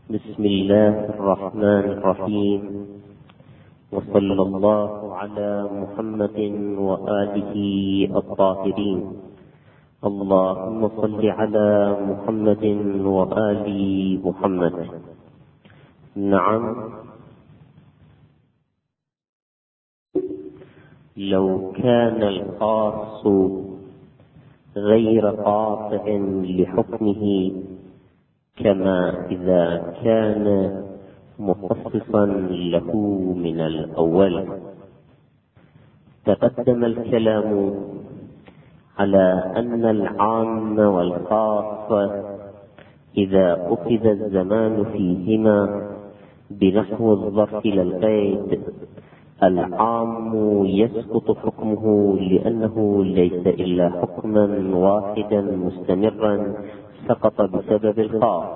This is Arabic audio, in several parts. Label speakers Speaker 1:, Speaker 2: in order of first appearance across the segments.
Speaker 1: بسم الله الرحمن الرحيم، وصلى الله على محمد وآله الطاهرين. اللهم صل على محمد وآل محمد. نعم، لو كان الخاص غير قاطع لحكمه كما إذا كان مخصصا له من الأول. تقدم الكلام على أن العام والخاص إذا أخذ الزمان فيهما بنحو الظرف للقيد، العام يسقط حكمه لأنه ليس إلا حكما واحدا مستمرا سقط بسبب الخاص،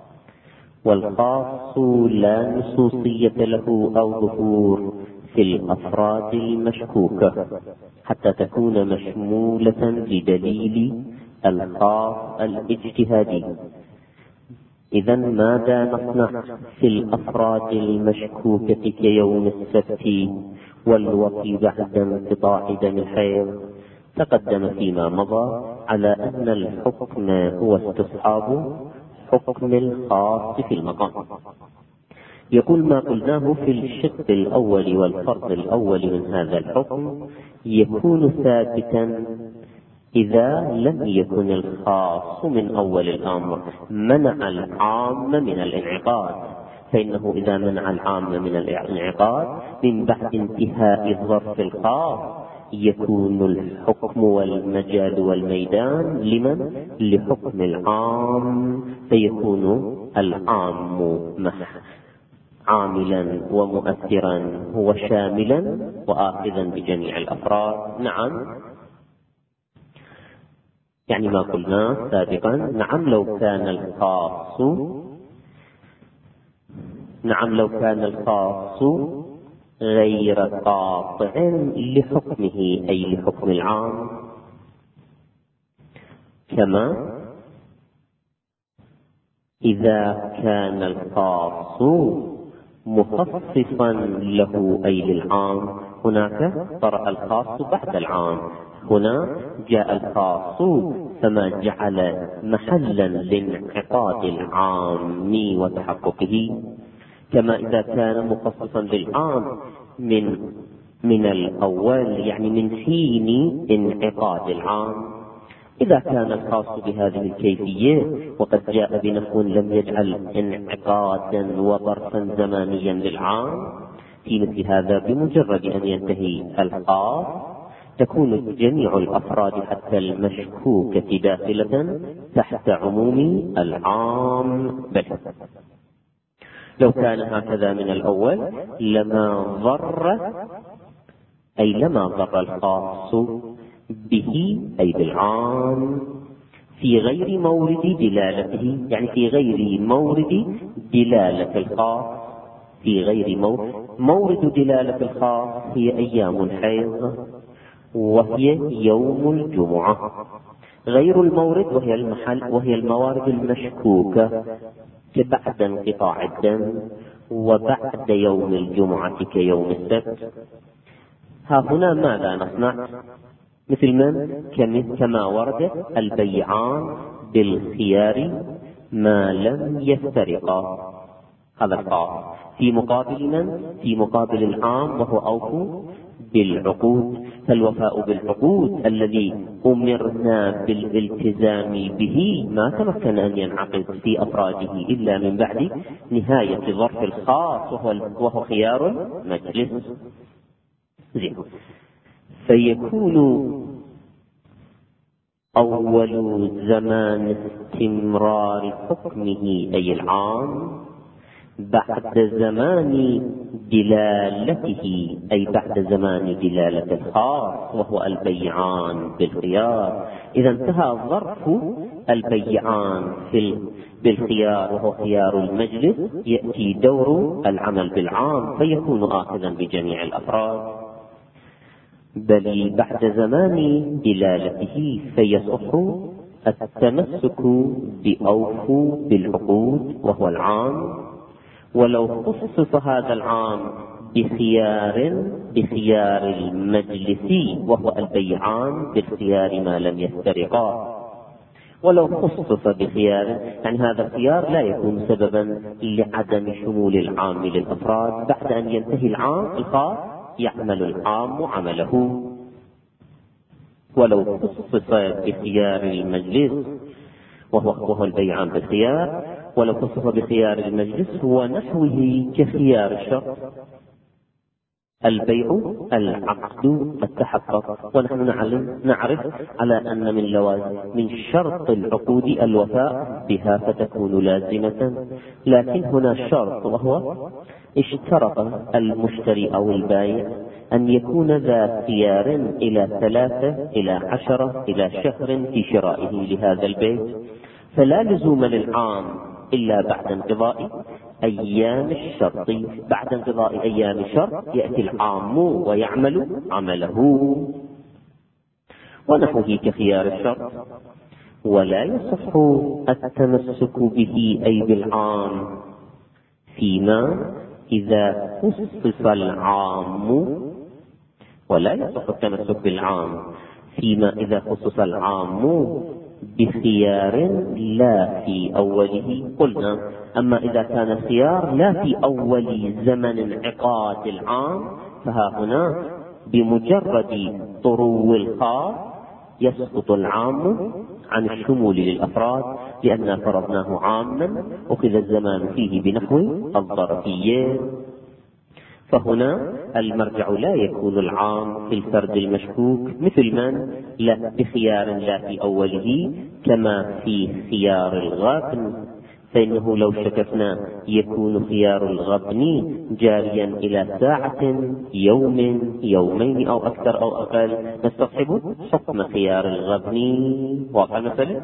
Speaker 1: والخاص لا نصوصية له أو ظهور في الأفراد المشكوكة حتى تكون مشمولة بدليل الخاص الاجتهادي. إذا ماذا نصنع في الأفراد المشكوكة كيوم السبت والوفي بعد انقطاع دم الحيض؟ تقدم فيما مضى على أن الحكم هو استصحاب حكم الخاص في المقام. يقول ما قلناه في الشق الأول والفرض الأول من هذا الحكم يكون ثابتا إذا لم يكن الخاص من أول الأمر منع العام من الانعقاد، فإنه إذا منع العام من الانعقاد من بعد انتهاء الظرف الخاص يكون الحكم والمجال والميدان لمن؟ لحكم العام، فيكون العام عاملا ومؤثرا وشاملا وآخذا بجميع الأفراد. نعم، يعني ما قلنا سابقا. نعم لو كان الخاص غير قاطع لحكمه أي لحكم العام، كما إذا كان الخاص مخصصا له أي للعام. هناك طرأ الخاص بعد العام، هنا جاء الخاص فما جعل محلا لانعقاد العام وتحققه، كما إذا كان مخصصا للعام من الأول، يعني من حين انعقاد العام. إذا كان الخاص بهذه الكيفية وقد جاء بنحو لم يجعل انعقادا وظرفا زمانيا للعام، في مثل هذا بمجرد أن ينتهي الخاص تكون جميع الأفراد حتى المشكوكة داخلة تحت عموم العام. بل لو كان هكذا من الأول لما ضر الخاص به أي بالعام في غير مورد دلالته، يعني في غير مورد دلالة الخاص. في غير مورد دلالة الخاص هي أيام الحيض وهي يوم الجمعة. غير المورد وهي الموارد المشكوكة بعد انقطاع الدم وبعد يوم الجمعة كيوم السبت. ها هنا ماذا نصنع؟ مثل من؟ كما ورد البيعان بالخيار ما لم يفترقا. هذا الخاص في مقابل من؟ في مقابل العام وهو أوفوا بالعقود. فالوفاء بالعقود الذي أمرنا بالالتزام به ما تمكن أن ينعقد في أفراده إلا من بعد نهاية ظرف الخاص وهو خيار المجلس. فيكون أول زمان استمرار حكمه أي العام بعد زمان دلالته، أي بعد زمان دلالة الخاص وهو البيعان بالخيار. إذا انتهى ظرف البيعان بالخيار وهو خيار المجلس يأتي دور العمل بالعام فيكون آخذا بجميع الأفراد. بل بعد زمان دلالته فيصح التمسك بأوفوا بالعقود وهو العام، ولو خصص هذا العام بخيار المجلس وهو البيعان بالخيار ما لم يفترقا. ولو خصص بخيار يعني هذا الخيار لا يكون سببا لعدم شمول العام للأفراد، بعد أن ينتهي العام الخاص يعمل العام عمله. ولو خصص بخيار المجلس وهو البيعان بالخيار، ولو خصص بخيار المجلس ونحوه كخيار الشرط، البيع العقد قد تحقق. ونحن نعرف على أن من شرط العقود الوفاء بها فتكون لازمة، لكن هنا شرط وهو اشترط المشتري أو البائع أن يكون ذا خيار إلى 3 إلى 10 إلى شهر في شرائه لهذا البيت، فلا لزوم للعام إلا بعد انقضاء أيام الشرط. بعد انقضاء أيام الشرط يأتي العام ويعمل عمله ونحوه كخيار الشرط. ولا يصح التمسك به أي بالعام فيما إذا خصص العام، ولا يصح التمسك بالعام فيما إذا خصص العام بخيار لا في أوله. قلنا أما إذا كان الخيار لا في أول زمن انعقاد العام، فها هنا بمجرد طرو الخاص يسقط العام عن الشمول للأفراد، لأننا فرضناه عاما أخذ الزمان فيه بنحو الظرفية. فهنا المرجع لا يكون العام في الفرد المشكوك مثل من لا بخيار لا في أوله كما في خيار الغبن، فإنه لو شككنا يكون خيار الغبن جاريا إلى ساعة يوم يومين أو أكثر أو أقل، نستصحب حكم خيار الغبن. واقع مثلا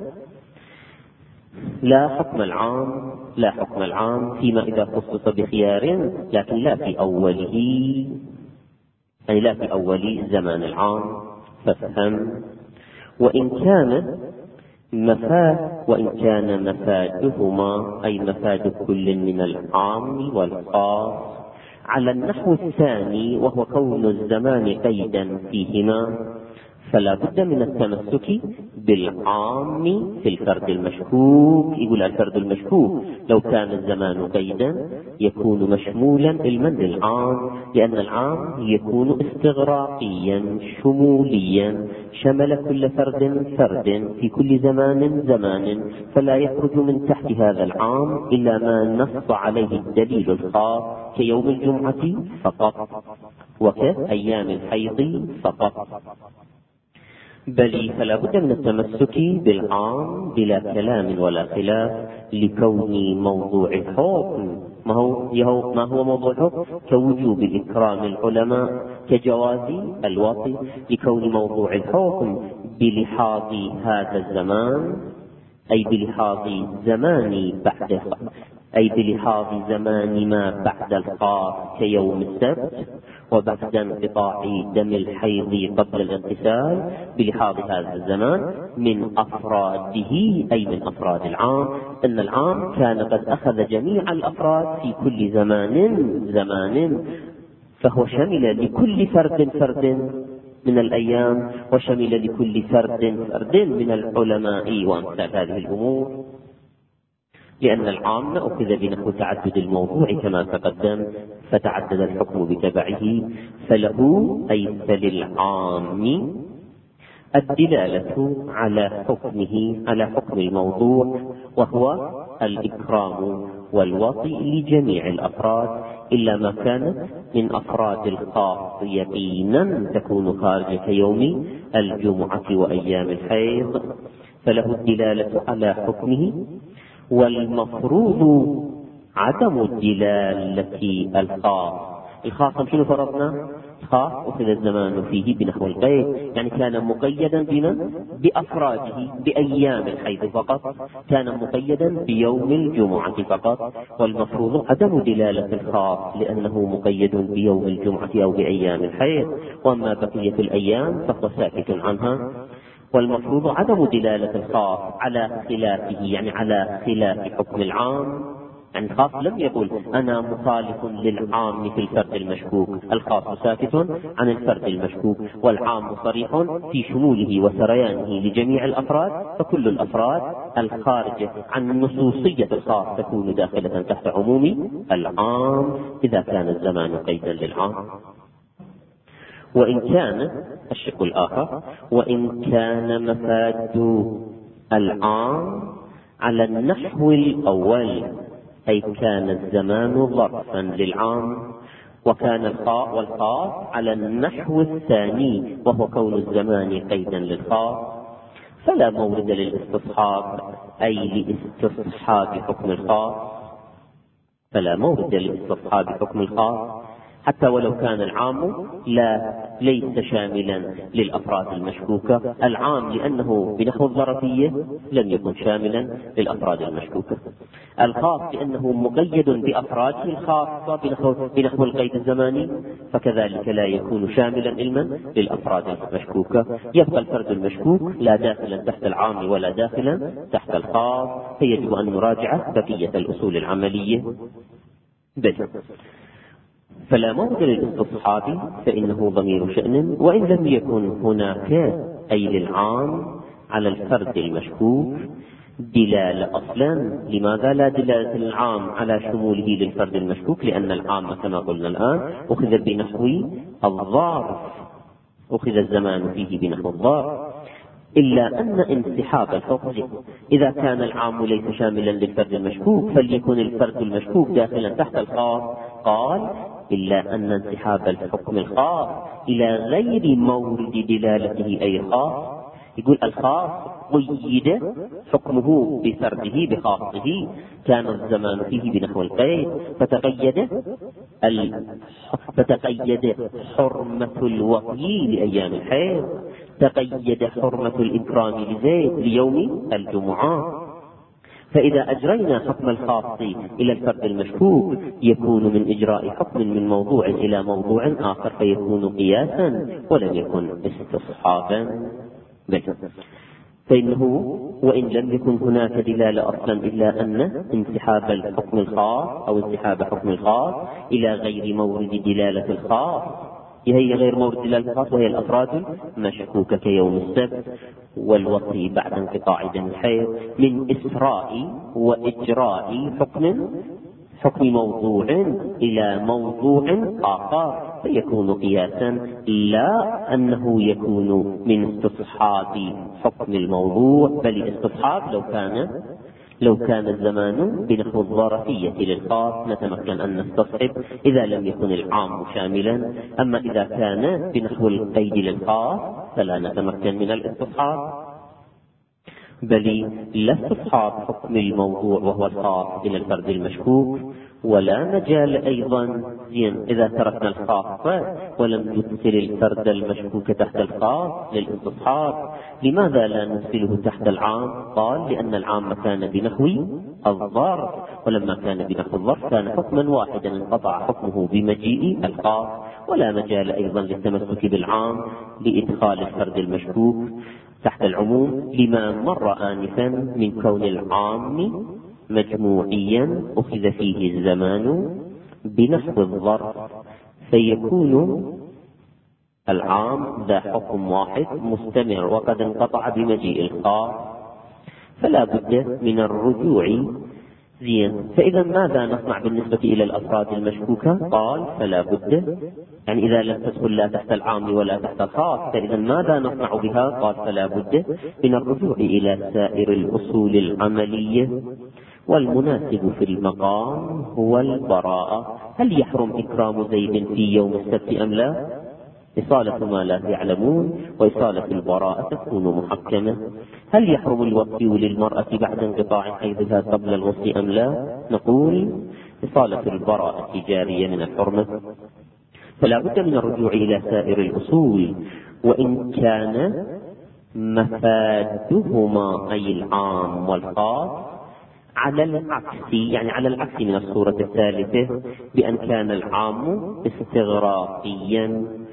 Speaker 1: لا حكم العام فيما إذا خصص بخيار لكن لا في أوله، أي لا في أول زمان العام. فافهم. وإن كان مفادهما أي مفاد كل من العام والخاص على النحو الثاني وهو كون الزمان قيدا فيهما، فلا بد من التمسك بالعام في الفرد المشكوك. يقول الفرد المشكوك لو كان الزمان قيدا يكون مشمولا المن العام، لأن العام يكون استغراقيا شموليا شمل كل فرد في كل زمان، فلا يخرج من تحت هذا العام إلا ما نص عليه الدليل الخاص كيوم الجمعة فقط وكأيام الحيض فقط. بل فلا بد من التمسك بالعام بلا كلام ولا خلاف، لكون موضوع الحكم ما هو موضوع الحكم كوجوب إكرام العلماء كجواز الوصي، لكون موضوع الحكم بلحاظ هذا الزمان أي بلحاظ زمان ما بعد الخاص كيوم السبت وبعد انقطاع دم الحيض قبل الاغتسال، بلحاظ هذا الزمان من أفراده أي من أفراد العام، أن العام كان قد أخذ جميع الأفراد في كل زمان، فهو شمل لكل فرد من الأيام وشمل لكل فرد من العلماء وأمثال هذه الأمور، لأن العام أخذ بنحو تعدد الموضوع كما تقدم فتعدد الحكم بتبعه، فللعام الدلالة على حكم الموضوع وهو الإكرام والوصي لجميع الأفراد إلا ما كانت من أفراد الخاص يقينا تكون خارج كيوم الجمعة وأيام الحيض، فله الدلالة على حكمه. والمفروض عدم الدلالة الخاص شنو فرضنا؟ خاص أخذ الزمان فيه بنحو القيد، يعني كان مقيدا بأفراده بأيام الحيض فقط، كان مقيدا بيوم الجمعة فقط، والمفروض عدم دلالة الخاص لأنه مقيد بيوم الجمعة أو بأيام الحيض، وأما بقية الأيام فهو ساكت عنها. والمفروض عدم دلالة الخاص على خلافه، يعني على خلاف حكم العام. يعني الخاص لم يقل أنا مخالف للعام في الفرد المشكوك، الخاص ساكت عن الفرد المشكوك، والعام صريح في شموله وسريانه لجميع الأفراد، فكل الأفراد الخارجة عن نصوصية الخاص تكون داخلة تحت عموم العام إذا كان الزمان قيدا للعام. وإن كان الشق الآخر، وإن كان مفاد العام على النحو الأول، أي كان الزمان ظرفا للعام، وكان والخاص على النحو الثاني وهو كون الزمان قيدا للخاص، فلا مورد للاستصحاب، أي لاستصحاب حكم الخاص، فلا مورد لاستصحاب حكم الخاص حتى ولو كان العام ليس شاملا للأفراد المشكوكة. العام لأنه بنحو الظرفية لم يكن شاملا للأفراد المشكوكة، الخاص لأنه مقيد بأفراده الخاصة بنحو القيد الزماني، فكذلك لا يكون شاملا علما للأفراد المشكوكة. يبقى الفرد المشكوك لا داخلا تحت العام ولا داخلا تحت الخاص، فيجب أن نراجع بقية الأصول العملية. فلا مورد للاستصحاب فإنه ضمير شأن، وإن لم يكن هناك أي للعام على الفرد المشكوك دلالة أصلا. لماذا لا دلالة العام على شموله للفرد المشكوك؟ لأن العام كما قلنا الآن أخذ بنحو الظرف، أخذ الزمان فيه بنحو الظرف، إلا أن انسحاب الحكم إذا كان العام ليس شاملا للفرد المشكوك فليكن الفرد المشكوك داخلا تحت الخاص. قال إلا أن انسحاب الحكم الخاص إلى غير مورد دلالته أي خاص. يقول الخاص قيد حكمه بفرده بخاصه، كان الزمان فيه بنحو القيد، فتقيد حرمة الوفي لأيام الحيض، تقيد حرمة الإكرام لزيد ليوم الجمعة. فإذا أجرينا حكم الخاص إلى الفرد المشكوك يكون من إجراء حكم من موضوع إلى موضوع آخر، فيكون قياسا ولم يكن استصحابا. فإنه وإن لم يكن هناك دلالة أصلا إلا أن انسحاب الحكم الخاص أو انسحاب حكم الخاص إلى غير مورد دلالة الخاص، هي غير مورد دلالة الخاص وهي الأفراد المشكوكة كيوم السبت والوصي بعد انقطاع دم الحيض، من إسراء وإجراء حكم موضوع إلى موضوع آخر، فيكون قياسا، لا أنه يكون من استصحاب حكم الموضوع، بل استصحاب لو كان الزمان بنحو الظرفية للخاص نتمكن أن نستصحب إذا لم يكن العام شاملا، أما إذا كان بنحو القيد للخاص فلا نتمكن من الاستصحاب، بل لا استصحاب حكم الموضوع وهو الخاص إلى الفرد المشكوك، ولا مجال أيضا إذا تركنا الخاص ولم يدخل الفرد المشكوك تحت الخاص للاستصحاب. لماذا لا ندخله تحت العام؟ قال لأن العام كان بنحو الظرف، ولما كان بنحو الظرف كان حكما واحدا انقطع حكمه بمجيء الخاص، ولا مجال أيضا للتمسك بالعام لإدخال الفرد المشكوك تحت العموم، لما مر آنفا من كون العام مجموعيا أخذ فيه الزمان بنحو الظرف، فيكون العام ذا حكم واحد مستمر وقد انقطع بمجيء الخاص، فلا بد من الرجوع. فإذا ماذا نصنع بالنسبة إلى الأفراد المشكوكة؟ قال فلا بد، يعني إذا لم تدخل لا تحت العام ولا تحت الخاص فإذا ماذا نصنع بها؟ قال فلا بد من الرجوع إلى سائر الأصول العملية، والمناسب في المقام هو البراءة. هل يحرم إكرام زيد في يوم السبت أم لا؟ إصالة ما لا يعلمون، وإصالة البراءة تكون محكمة. هل يحرم الوصي للمرأة بعد انقطاع حيضها قبل الوصي أم لا؟ نقول إصالة البراءة جارية من الحرمة، فلا بد من الرجوع إلى سائر الأصول، وإن كان مفادهما أي العام والخاص على العكس، يعني على العكس من الصورة الثالثة، بأن كان العام استغراقيا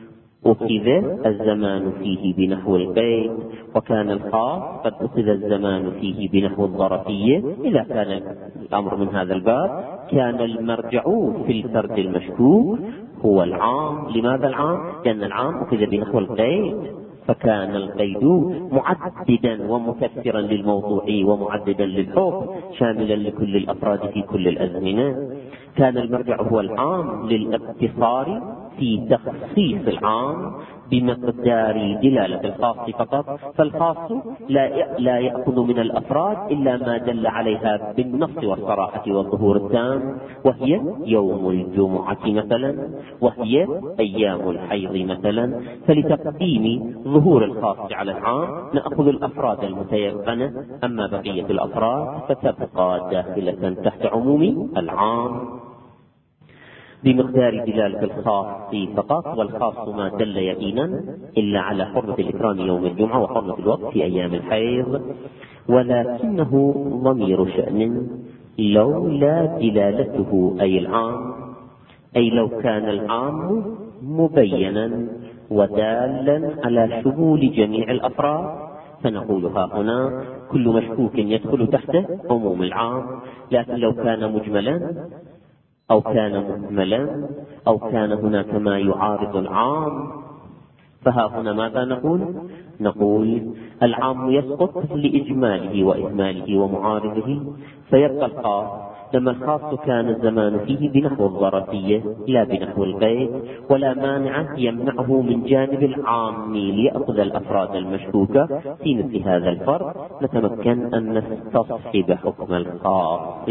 Speaker 1: أخذ الزمان فيه بنحو القيد، وكان الخاص قد أخذ الزمان فيه بنحو الظرفية. إذا كان الأمر من هذا الباب كان المرجع في الفرد المشكوك هو العام. لماذا العام؟ لأن العام أخذ بنحو القيد، فكان القيد معددا ومكثرا للموضوع ومعددا للحكم شاملا لكل الأفراد في كل الأزمنة. كان المرجع هو العام للاقتصار في تخصيص العام بمقدار دلالة الخاص فقط، فالخاص لا يأخذ من الأفراد إلا ما دل عليها بالنص والصراحة والظهور التام، وهي يوم الجمعة مثلا، وهي أيام الحيض مثلا. فلتقديم ظهور الخاص على العام نأخذ الأفراد المتيقنة، أما بقية الأفراد فتبقى داخلة تحت عموم العام بمقدار دلالة الخاص فقط. والخاص ما دل يقينا إلا على حرمة الإكرام يوم الجمعة وحرمة الوقت في أيام الحيض. ولكنه ضمير شأن لولا دلالته أي العام، أي لو كان العام مبينا ودالا على شمول جميع الأفراد، فنقول ها هنا كل مشكوك يدخل تحت عموم العام. لكن لو كان مجملا أو كان مهملا أو كان هناك ما يعارض العام، فها هنا ماذا نقول العام يسقط لإجماله وإهماله ومعارضه، فيبقى الخاص. لما الخاص كان الزمان فيه بنحو الظرفية لا بنحو القيد، ولا مانع يمنعه من جانب العام ليأخذ الأفراد المشكوكة. في مثل هذا الفرق نتمكن أن نستصحب حكم الخاص.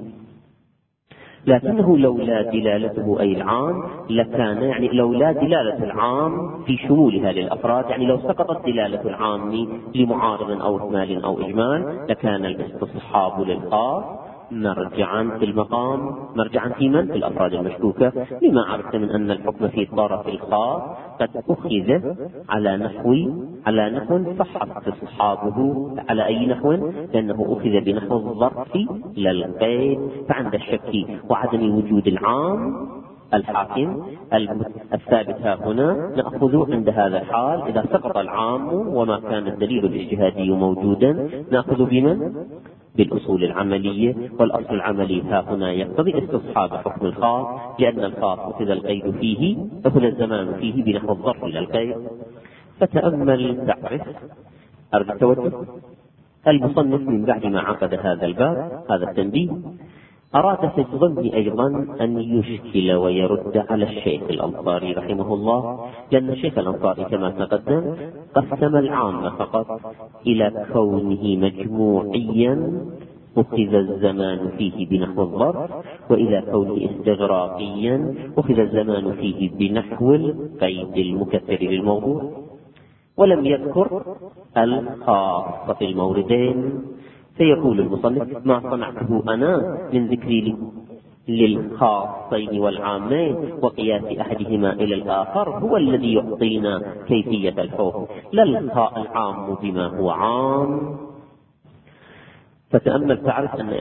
Speaker 1: لكنه لولا دلالته أي العام لكان، يعني لولا دلالة العام في شمولها للأفراد، يعني لو سقطت دلالة العام لمعارض أو إهمال أو إجمال لكان الاستصحاب للخاص مرجعا في المقام، مرجعا في من؟ في الأفراد المشكوكة، لما عرفت من أن الحكم في طرف الخاص قد أخذ على نحو صح استصحابه. على أي نحو؟ لأنه أخذ بنحو الظرف لا القيد. فعند الشك وعدم وجود العام الحاكم الثابت ها هنا نأخذ عند هذا الحال إذا سقط العام وما كان الدليل الاجتهادي موجودا نأخذ بمن؟ بالأصول العملية. والأصل العملي ها هنا يقتضي استصحاب حكم الخاص، لأن الخاص أخذ القيد فيه، أخذ الزمان فيه بنحو الظرف إلى القيد. فتأمل تعرف أرجو التوجه. المصنف من بعد ما عقد هذا الباب هذا التنبيه أراد في الظن أيضا أن يشكل ويرد على الشيخ الأنصاري رحمه الله، لأن الشيخ الأنصاري كما تقدم قسم العام فقط إلى كونه مجموعيا أخذ الزمان فيه بنحو الظرف، وإلى كونه استغراقيا أخذ الزمان فيه بنحو القيد المكثر للموضوع، ولم يذكر الخاص في الموردين. فيقول المصنف ما صنعته أنا من ذكري للخاصين والعامين وقياس أحدهما إلى الآخر هو الذي يعطينا كيفية الحكم، لا العام بما هو عام. فتأمل تعرف أن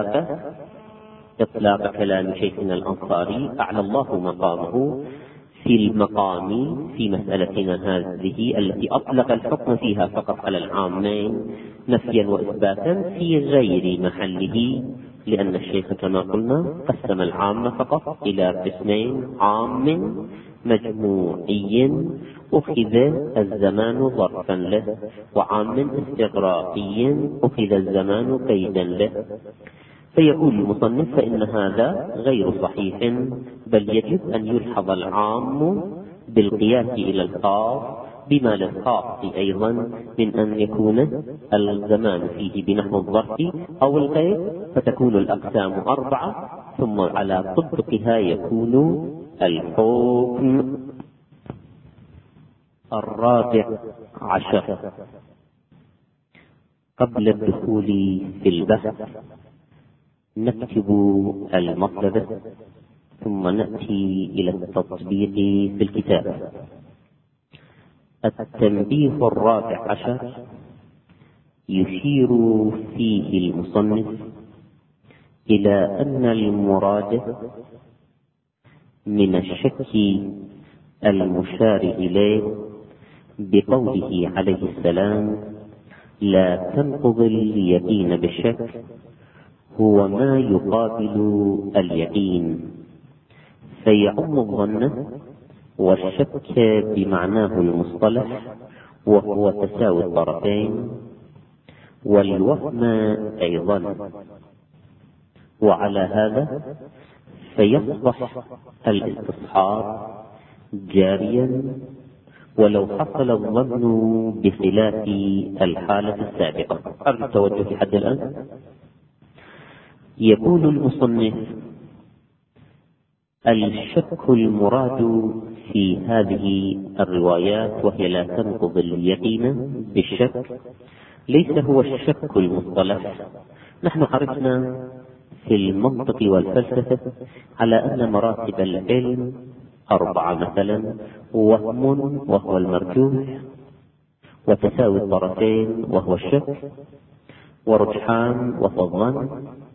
Speaker 1: إطلاق كلام شيخنا الأنصاري أعلى الله مقامه في المقام في مسألتنا هذه التي أطلق الحكم فيها فقط على العامين نفيا وإثباتا في غير محله، لأن الشيخ كما قلنا قسم العام فقط إلى قسمين: عام مجموعي أخذ الزمان ظرفا له، وعام استغراقي أخذ الزمان قيدا له. فيقول المصنف فإن هذا غير صحيح، بل يجب أن يلحظ العام بالقياس إلى الخاص بما للخاص أيضا من أن يكون الزمان فيه بنحو الظرف أو القيد، فتكون الأقسام 4 ثم على طبقها يكون الحكم. 14 قبل الدخول في البحث نكتب المطلب ثم نأتي إلى التطبيق في الكتاب. التنبيه 14 يشير فيه المصنف إلى أن المراد من الشك المشار إليه بقوله عليه السلام: لا تنقض اليقين بالشك، هو ما يقابل اليقين، فيعم الظن والشك بمعناه المصطلح وهو تساوي الطرفين، والوهم أيضا. وعلى هذا فيصبح الاستصحاب جاريا ولو حصل الظن بخلاف الحالة السابقة. أرجو التوجه لحد الآن. يقول المصنف: الشك المراد في هذه الروايات وهي لا تنقض اليقين بالشك ليس هو الشك المصطلح. نحن عرفنا في المنطق والفلسفة على أن مراتب العلم 4 مثلا: وهم وهو المرجوح، وتساوي الطرفين وهو الشك، ورجحان وهو الظن،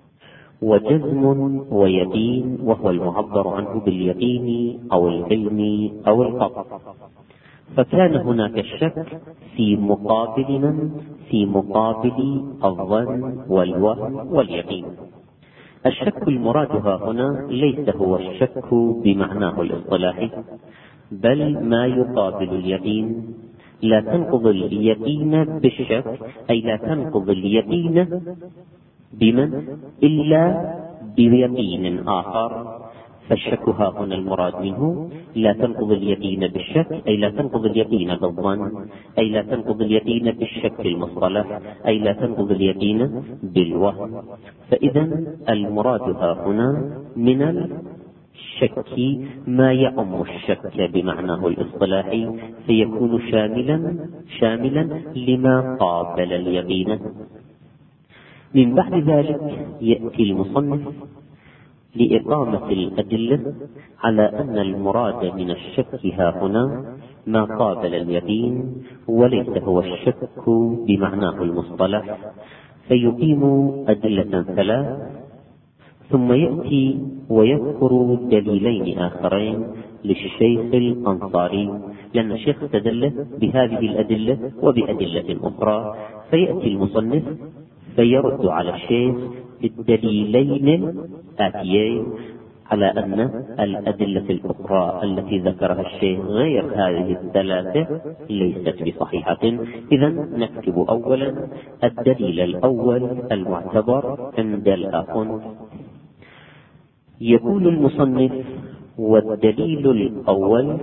Speaker 1: وجزم ويقين وهو المعبر عنه باليقين أو العلم أو القطع. فكان هناك الشك في مقابل من؟ في مقابل الظن والوهم واليقين. الشك المراد هنا ليس هو الشك بمعناه الاصطلاحي، بل ما يقابل اليقين. لا تنقض اليقين بالشك، أي لا تنقض اليقين بمن؟ إلا بيقين آخر. فالشك ها هنا المراد منه لا تنقض اليقين بالشك، أي لا تنقض اليقين بالظن، أي لا تنقض اليقين بالشك المصطلح، أي لا تنقض اليقين بالوهم. فإذا المراد ها هنا من الشك ما يعم الشك بمعناه الاصطلاحي، فيكون شاملا لما قابل اليقين. من بعد ذلك يأتي المصنف لإقامة الأدلة على أن المراد من الشك ها هنا ما قابل اليقين وليس هو الشك بمعناه المصطلح، فيقيم أدلة 3، ثم يأتي ويذكر دليلين آخرين للشيخ الأنصاري، لأن الشيخ استدل بهذه الأدلة وبأدلة أخرى، فيأتي المصنف فيرد على الشيخ بالدليلين الآتيين على أن الأدلة الأخرى التي ذكرها الشيخ غير هذه الثلاثة ليست بصحيحة. إذا نكتب أولا الدليل الأول المعتبر عند الآخر. يقول المصنف: والدليل الأول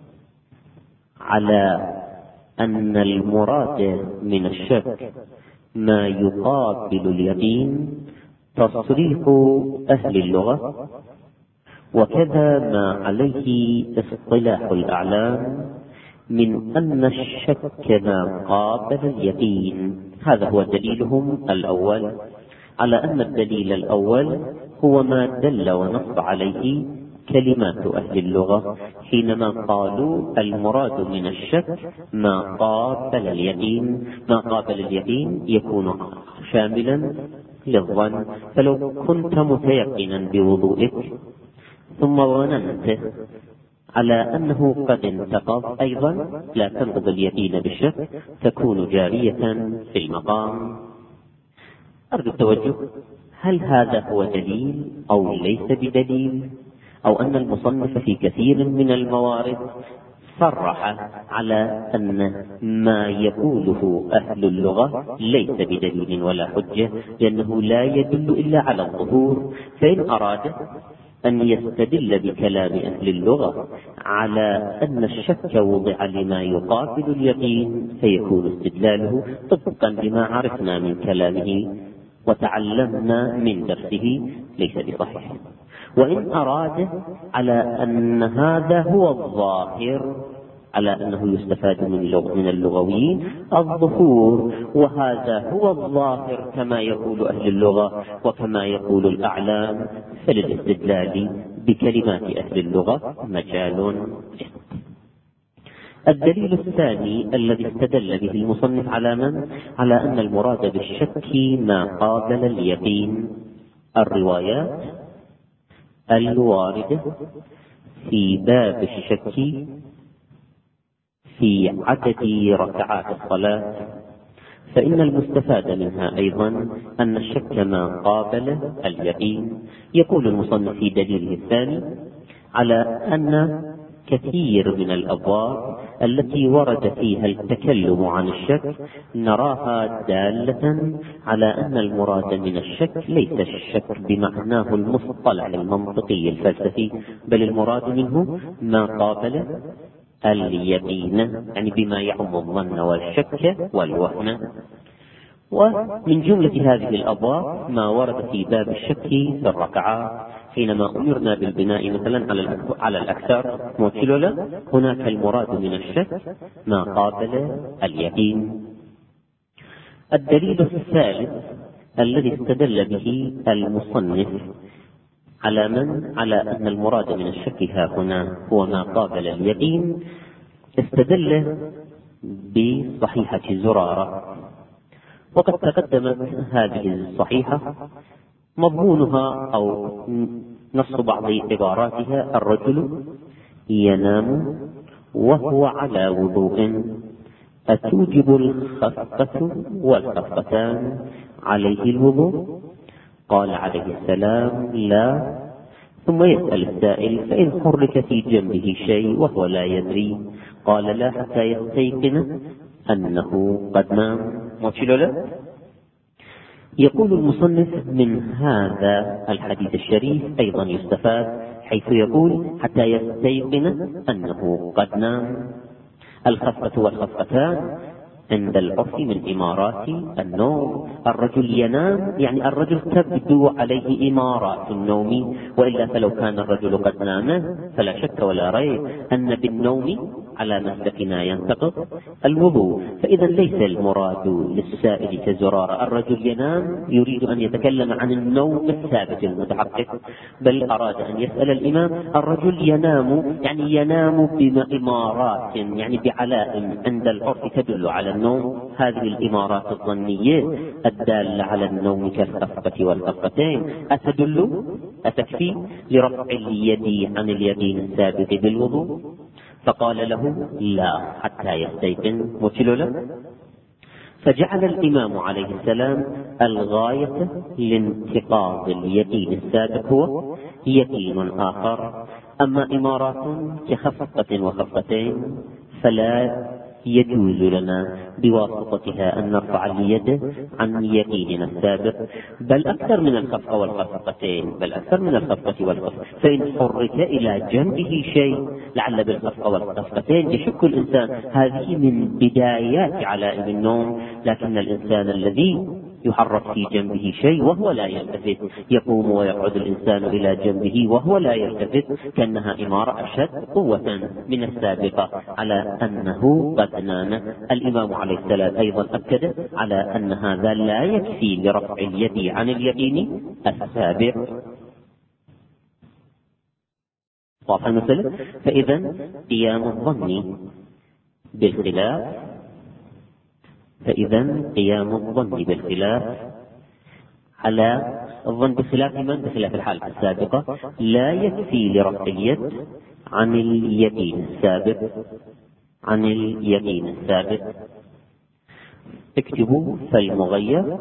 Speaker 1: على أن المراد من الشك ما يقابل اليقين تصريح أهل اللغة، وكذا ما عليه اصطلاح الأعلام من أن الشك ما قابل اليقين. هذا هو دليلهم الأول، على أن الدليل الأول هو ما دل ونص عليه كلمات أهل اللغة حينما قالوا المراد من الشك ما قابل اليقين. ما قابل اليقين يكون شاملا للظن، فلو كنت متيقنا بوضوئك ثم ظننت على أنه قد انتقض، أيضا لا تنقض اليقين بالشك، تكون جارية في المقام. أرجو التوجه: هل هذا هو دليل أو ليس بدليل؟ أو أن المصنف في كثير من الموارد صرح على أن ما يقوله أهل اللغة ليس بدليل ولا حجة، لأنه لا يدل إلا على الظهور. فإن أراد أن يستدل بكلام أهل اللغة على أن الشك وضع لما يقابل اليقين فيكون استدلاله طبقا لما عرفنا من كلامه وتعلمنا من درسه ليس بصحيح. وإن أراد على أن هذا هو الظاهر، على أنه يستفاد من اللغويين الظهور، وهذا هو الظاهر كما يقول أهل اللغة وكما يقول الأعلام، فللاستدلال بكلمات أهل اللغة مجال. الدليل الثاني الذي استدل به المصنف على أن المراد بالشك ما قابل اليقين الروايات الواردة في باب الشك في عدد ركعات الصلاة، فإن المستفاد منها أيضا أن الشك ما قابل اليقين. يقول المصنف في دليله الثاني على أن كثير من الأبواب التي ورد فيها التكلم عن الشك نراها دالة على أن المراد من الشك ليس الشك بمعناه المصطلح المنطقي الفلسفي، بل المراد منه ما قابل اليقين، يعني بما يعم الظن والشك والوهم. ومن جملة هذه الأبواب ما ورد في باب الشك في الركعات، حينما أمرنا بالبناء مثلا على الأكثر موتشلولا، هناك المراد من الشك ما قابل اليقين. الدليل الثالث الذي استدل به المصنف على أن المراد من الشك ها هنا هو ما قابل اليقين، استدل بصحيحة زرارة، وقد تقدمت هذه الصحيحة مضمونها أو نص بعض عباراتها: الرجل ينام وهو على وضوء أتوجب الخفة والخفتان عليه الوضوء؟ قال عليه السلام: لا. ثم يسأل السائل: فإن حرك في جنبه شيء وهو لا يدري؟ قال: لا، حتى يستيقن أنه قد نام. يقول المصنف: من هذا الحديث الشريف أيضا يستفاد حيث يقول: حتى يستيقن أنه قد نام. الخفة والخفتان عند العرف من إمارات النوم. الرجل ينام يعني الرجل تبدو عليه إمارات النوم، وإلا فلو كان الرجل قد نام فلا شك ولا ريب أن بالنوم على مسلكنا ينتقض الوضوء. فإذا ليس المراد للسائل كزرارة الرجل ينام يريد أن يتكلم عن النوم الثابت المتحقق، بل أراد أن يسأل الإمام: الرجل ينام يعني ينام بإمارات، يعني بعلائم عند العرف تدل على النوم. هذه الإمارات الظنية الدالة على النوم كالخفة والخفتين أتكفي لرفع اليد عن اليدين السابق بالوضوء؟ فقال له: لا، حتى يستيقن متلولا. فجعل الإمام عليه السلام الغاية لانتقاض اليقين السابق هو يقين آخر. أما إمارات كخفة وخفتين فلا يجوز لنا بواسطتها أن نرفع اليد عن يقيننا السابق، بل أكثر من الخفة والخفتين، فإن حرك إلى جنبه شيء لعل بالخفة والخفتين يشك الإنسان. هذه من بدايات علائم النوم، لكن الإنسان الذي يحرك في جنبه شيء وهو لا يلتفت، يقوم ويقعد الإنسان إلى جنبه وهو لا يلتفت، كأنها إمارة أشد قوة من السابقة على أنه قد نام. الإمام عليه السلام أيضا أكد على أن هذا لا يكفي لرفع اليد عن اليقين السابق. واضح المسألة؟ فإذا قيام الظن بالخلاف على الظن بخلاف من؟ بخلاف الحالة السابقة لا يكفي لرفع اليد عن اليقين السابق. اكتبوا: فالمغير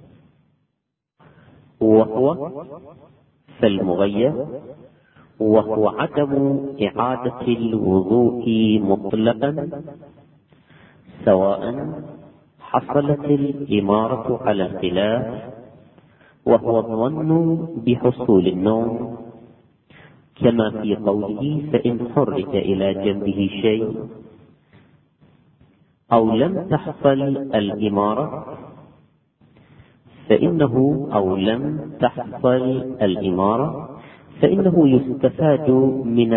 Speaker 1: وهو عدم إعادة الوضوء مطلقا، سواء حصلت الإمارة على الخلاف، وهو الظن بحصول النوم، كما في قوله: فإن حرك إلى جنبه شيء أو لم تحصل الإمارة فإنه يستفاد من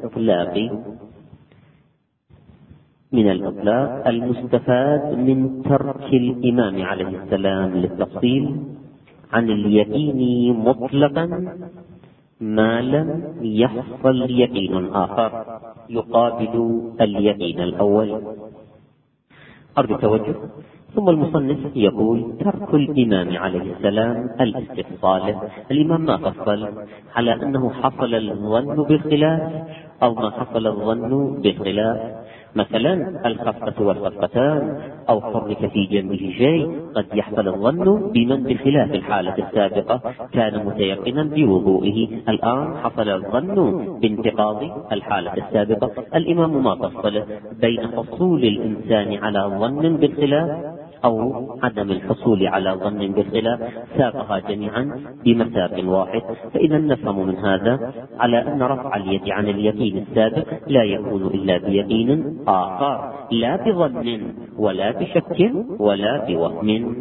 Speaker 1: الإطلاق المستفاد من ترك الإمام عليه السلام للتفصيل عن اليقين مطلقا ما لم يحصل يقين آخر يقابل اليقين الأول. أرجو التوجه. ثم المصنف يقول: ترك الإمام عليه السلام الاستفصال. الإمام ما فصل على أنه حصل الظن بالخلاف أو ما حصل الظن بالخلاف، مثلا الخفة والخفتان، أو حرك في جنبه شيء. قد يحصل الظن بمن بخلاف الحالة السابقة كان متيقنا بوضوئه، الآن حصل الظن بانتقاض الحالة السابقة. الإمام ما فصل بين حصول الإنسان على ظن بالخلاف أو عدم الحصول على ظن بالخلاف، ساقها جميعا بمساق واحد. فإذا نفهم من هذا على أن رفع اليد عن اليقين السابق لا يكون إلا بيقين آخر، لا بظن ولا بشك ولا بوهم.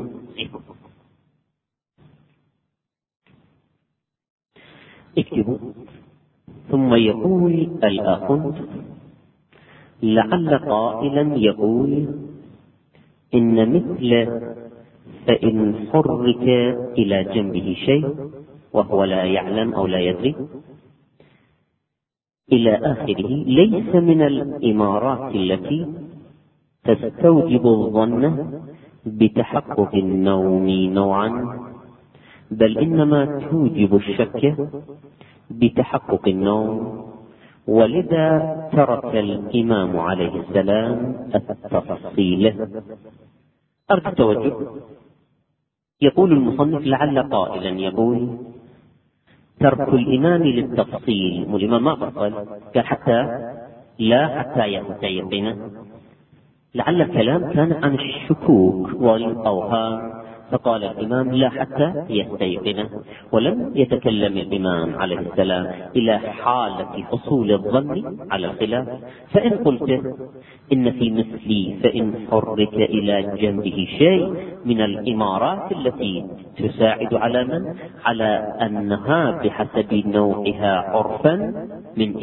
Speaker 1: اكتبوا. ثم يقول الآخر: لعل قائلا يقول إن مثل فإن حرك إلى جنبه شيء وهو لا يعلم أو لا يدري إلى آخره ليس من الإمارات التي تستوجب الظن بتحقق النوم نوعا، بل إنما توجب الشك بتحقق النوم. ولذا ترك الإمام عليه السلام التفصيل. أرجو التوجه. يقول المصنف: لعل قائلا يقول ترك الإمام للتفصيل. والإمام ما فصل، قال حتى يتيقن. لعل الكلام كان عن الشكوك والأوهام، فقال الإمام لا حتى يستيقن. ولم يتكلم الإمام عليه السلام إلى حالة حصول الظن على الخلاف. فإن قلت إن في مثل فإن حرك إلى جنبه شيء من الإمارات التي تساعد على أنها بحسب نوعها عرفا من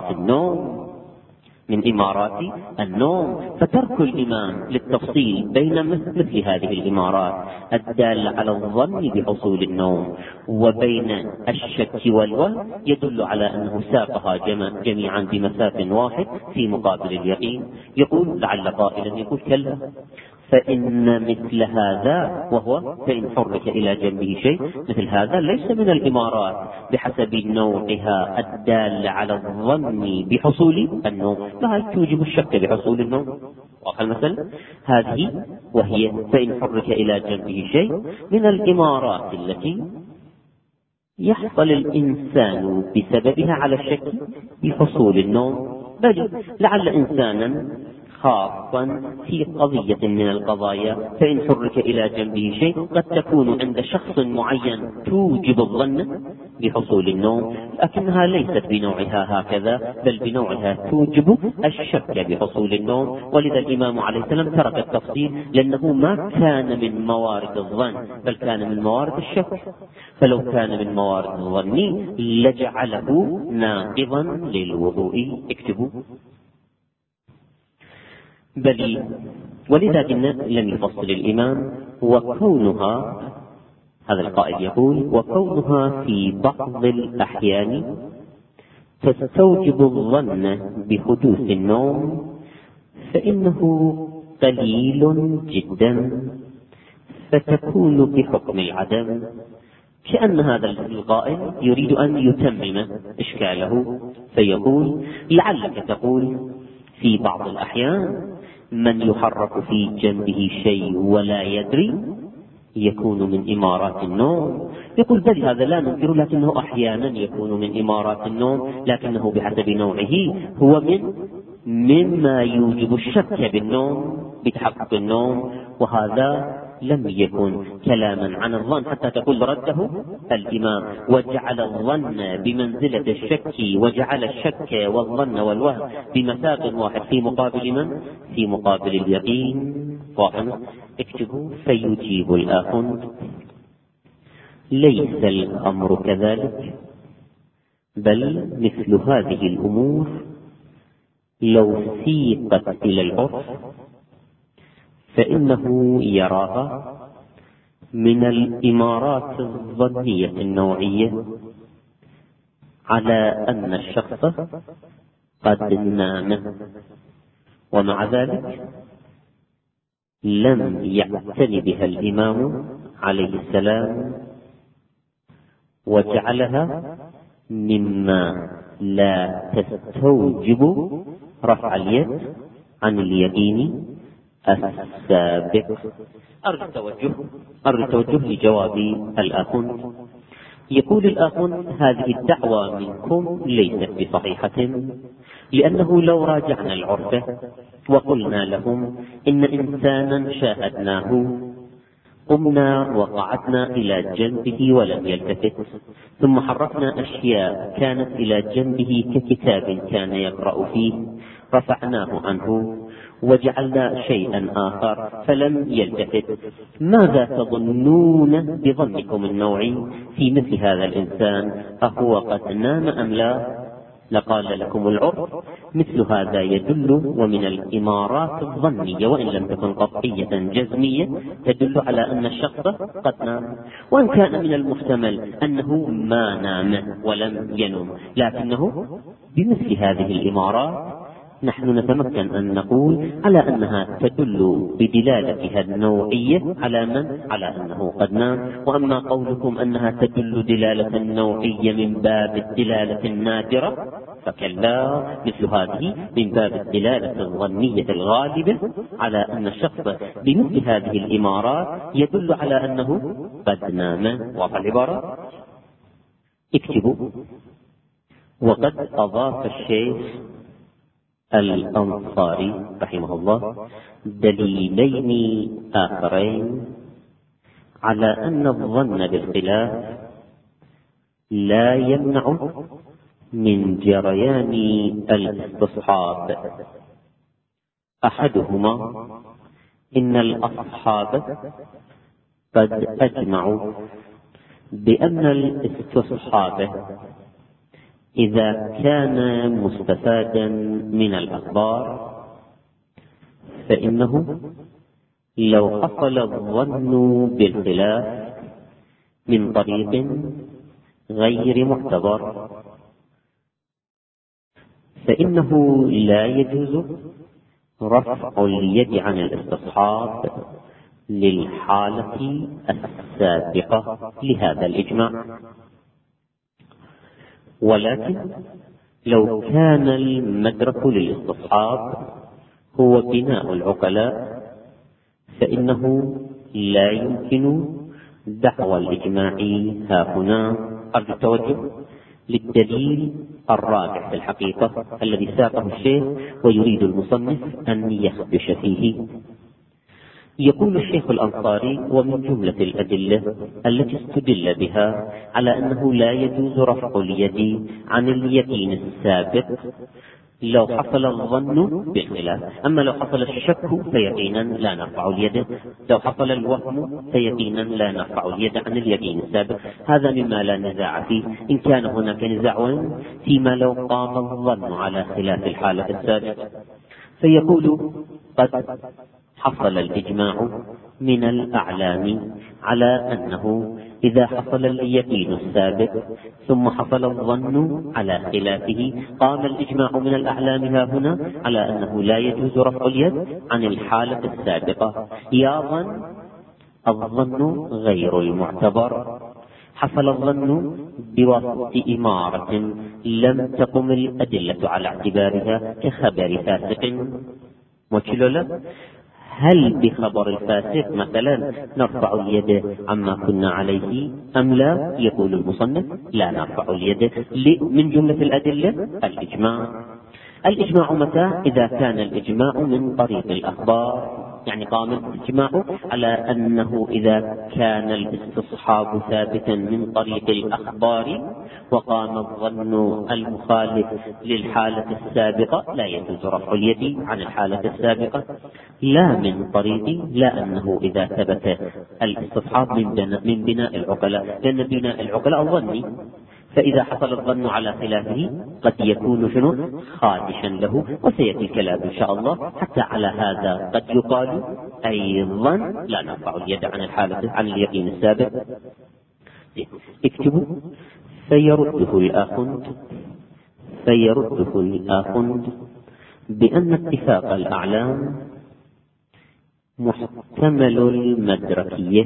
Speaker 1: إمارات النوم، فترك الإمام للتفصيل بين مثل هذه الإمارات الدالة على الظن بحصول النوم وبين الشك والوهم يدل على أنه ساقها جميعا بمساف واحد في مقابل اليقين. يقول لعل قائلا يقول كلا، فإن مثل هذا وهو فإن حرك إلى جنبه شيء، مثل هذا ليس من الإمارات بحسب نوعها الدالة على الظن بحصول النوم، لا توجب الشك بحصول النوم. واقع المثل هذه، وهي فإن حرك إلى جنبه شيء من الإمارات التي يحصل الإنسان بسببها على الشك بحصول النوم. بل لعل إنسانا خاصا في قضية من القضايا فإن حرك إلى جنبه شيء قد تكون عند شخص معين توجب الظن بحصول النوم، لكنها ليست بنوعها هكذا، بل بنوعها توجب الشك بحصول النوم. ولذا الإمام عليه السلام ترك التفصيل، لأنه ما كان من موارد الظن بل كان من موارد الشك. فلو كان من موارد الظن لجعله ناقضا للوضوء. اكتبوا. بل ولذا لم يفصل الإمام. وكونها، هذا القائل يقول وكونها في بعض الأحيان تستوجب الظن بحدوث النوم فإنه قليل جدا، فتكون بحكم العدم. كأن هذا القائل يريد أن يتمم إشكاله، فيقول لعلك تقول في بعض الأحيان من يحرك في جنبه شيء ولا يدري يكون من إمارات النوم. يقول بل هذا لا ننكر، لكنه أحيانا يكون من إمارات النوم، لكنه بحسب نوعه هو مما يوجب الشك بالنوم بتحقق النوم، وهذا لم يكن كلاما عن الظن حتى تقول رده الإمام وجعل الظن بمنزلة الشك، وجعل الشك والظن والوهم بمساق واحد في مقابل من؟ في مقابل اليقين. واضح؟ اكتبوا. فيجيب الآخر ليس الأمر كذلك، بل مثل هذه الأمور لو سيقت إلى العرف فإنه يراها من الإمارات الظنية النوعية على أن الشخص قد نام، ومع ذلك لم يعتني بها الإمام عليه السلام وجعلها مما لا تستوجب رفع اليد عن اليقين السابق. أرجو التوجه لجواب الآخوند. يقول الآخوند: هذه الدعوة منكم ليست بصحيحة، لأنه لو راجعنا العرف وقلنا لهم إن إنسانا شاهدناه قمنا وقعدنا إلى جنبه ولم يلتفت، ثم حركنا أشياء كانت إلى جنبه ككتاب كان يقرأ فيه، رفعناه عنه وجعلنا شيئا آخر فلم يلتفت، ماذا تظنون بظنكم النوعي في مثل هذا الإنسان؟ أهو قد نام أم لا؟ لقال لكم العرف: مثل هذا يدل، ومن الإمارات الظنية وإن لم تكن قطعية جزمية تدل على أن الشخص قد نام، وإن كان من المحتمل أنه ما نام ولم ينم، لكنه بمثل هذه الإمارات نحن نتمكن أن نقول على أنها تدل بدلالتها النوعية على من؟ على أنه قد نام. وأما قولكم أنها تدل دلالة نوعية من باب الدلالة النادرة فكلا، مثل هذه من باب الدلالة الظنية الغالبة على أن الشخص بمثل هذه الإمارات يدل على أنه قد نام. واضح العبارة؟ اكتبوا: وقد أضاف الشيخ الأنصاري رحمه الله دليلين آخرين على أن الظن بالخلاف لا يمنع من جريان الاستصحاب. أحدهما إن الأصحاب قد أجمعوا بأن الاستصحاب إذا كان مستفادا من الأخبار فإنه لو حصل الظن بالخلاف من طريق غير معتبر فإنه لا يجوز رفع اليد عن الاستصحاب للحالة السابقة لهذا الإجماع. ولكن لو كان المدرك للاستصحاب هو بناء العقلاء فإنه لا يمكن دعوى الإجماع هاهنا. أرجو التوجه للدليل الرابع في الحقيقة الذي ساقه الشيخ ويريد المصنف أن يخدش فيه. يقول الشيخ الأنصاري: ومن جملة الأدلة التي استدل بها على أنه لا يجوز رفع اليد عن اليقين السابق لو حصل الظن بالخلاف. أما لو حصل الشك فيقينا لا نرفع اليد، لو حصل الوهم فيقينا لا نرفع اليد عن اليقين السابق. هذا مما لا نزاع فيه. إن كان هناك نزاع فيما لو قام الظن على خلاف الحالة السابقة فيقول: قد حصل الإجماع من الأعلام على أنه إذا حصل اليقين السابق ثم حصل الظن على خلافه قام الإجماع من الأعلام هنا على أنه لا يجوز رفع اليد عن الحالة السابقة. يا الظن غير المعتبر، حصل الظن بواسطة إمارة لم تقم الأدلة على اعتبارها كخبر فاسق وكللا. هل بخبر الفاسق مثلا نرفع اليد عما كنا عليه أم لا؟ يقول المصنف: لا نرفع اليد. من جملة الأدلة الإجماع متى؟ إذا كان الإجماع من طريق الأخبار، يعني قام الإجماع على أنه إذا كان الاستصحاب ثابتا من طريق الأخبار وقام الظن المخالف للحالة السابقة لا يجوز رفع اليد عن الحالة السابقة. لا من طريق لا أنه إذا ثبت الاستصحاب من بناء العقلاء، لأن بناء العقلاء الظني، فإذا حصل الظن على خلافه قد يكون خادشا له، وسيأتي الكلام إن شاء الله حتى على هذا. قد يقال أيضا لا نرفع اليد عن الحالة عن اليقين السابق. اكتبوا: فيرده الآخوند بأن اتفاق الأعلام محتمل المدركية،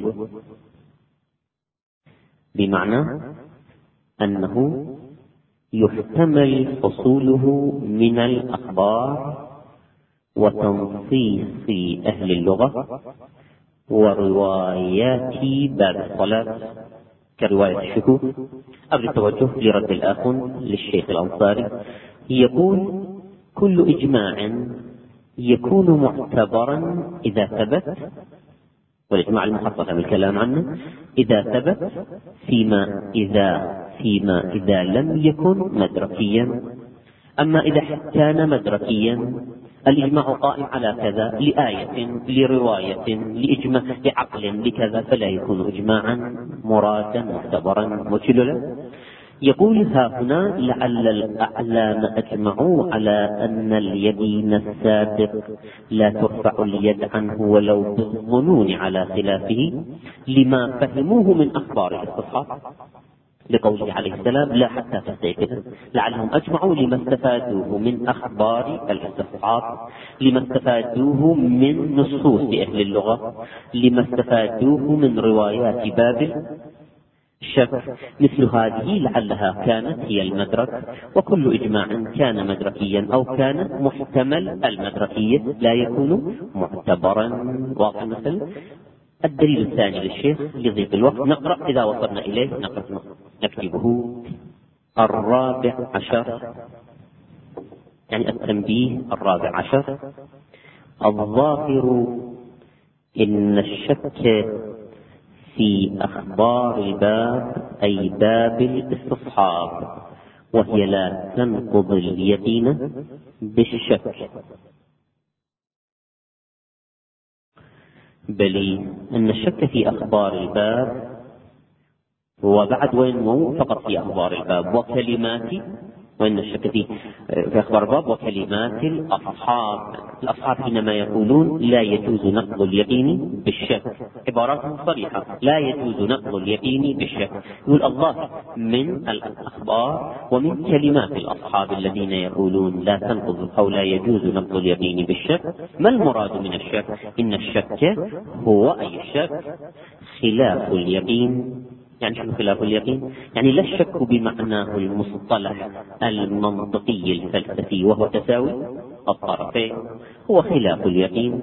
Speaker 1: بمعنى أنه يحتمل حصوله من الأخبار وتنصيص أهل اللغة وروايات باب الصلاة كرواية الشكوك. قبل التوجه لرد الآخ للشيخ الأنصاري، يقول: كل إجماع يكون معتبرا إذا ثبت، والإجماع المخصص من الكلام عنه إذا ثبت، فيما إذا لم يكن مدركيا. أما إذا كان مدركيا الإجماع قائم على كذا لآية لرواية لإجماع لعقل لكذا، فلا يكون إجماعا مرادا معتبرا مجللا. يقول: ها هنا لعل الأعلام أجمعوا على أن اليمين السابق لا ترفع اليد عنه ولو بالظنون على خلافه، لما فهموه من أخبار الاستصحاب، لقوله عليه السلام: لا حتى تستيقظ. لعلهم أجمعوا لما استفادوه من أخبار الاستصحاب، لما استفادوه من نصوص أهل اللغة، لما استفادوه من روايات بابل الشك. مثل هذه لعلها كانت هي المدرك، وكل إجماع كان مدركيا أو كان محتمل المدركية لا يكون معتبرا. واضح مثلا. الدليل الثاني للشيخ لضيق الوقت نقرأ، إذا وصلنا إليه نكتبه. 14، يعني التنبيه 14: الظاهر إن الشك في أخبار الباب أي باب الاستصحاب، وهي لا تنقض اليقين بالشك، بل أن الشك في أخبار الباب هو بعد وين مو فقط في أخبار الباب وكلمات، وإن الشك في أخبار الباب وكلمات الأصحاب حينما يقولون لا يجوز نقض اليقين بالشك، عباراتهم صريحة: لا يجوز نقض اليقين بالشك. يقول الله من الأخبار ومن كلمات الأصحاب الذين يقولون لا تنقض أو لا يجوز نقض اليقين بالشك. ما المراد من الشك؟ إن الشك هو أي الشك خلاف اليقين. يعني شنو خلاف اليقين؟ يعني لا الشك بمعناه المصطلح المنطقي الفلسفي وهو تساوي الطرفين، هو خلاف اليقين.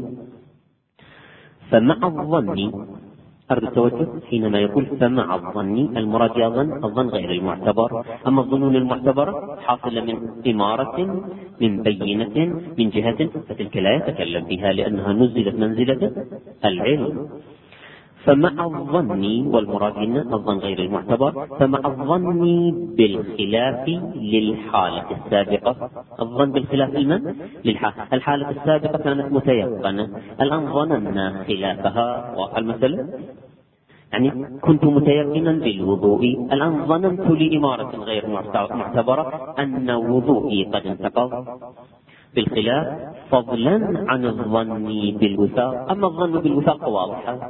Speaker 1: فمع الظن، أرجو التوجه حينما يقول فمع الظن، المراد الظن غير المعتبر. أما الظنون المعتبرة حاصلة من إمارة، من بينة، من جهة، فتلك لا يتكلم بها لأنها نزلت منزلة العلم. فمع الظن، والمراد هنا الظن غير المعتبر، فمع الظن بالخلاف للحالة السابقة. الظن بالخلاف لمن؟ الحالة السابقة كانت متيقنة، الآن ظننا خلافها. واضح المثل؟ يعني كنت متيقنا بالوضوء، الآن ظننت لإمارة غير معتبرة أن وضوئي قد انتقض بالخلاف، فضلا عن الظن بالوثاق. أما الظن بالوثاق واضحة،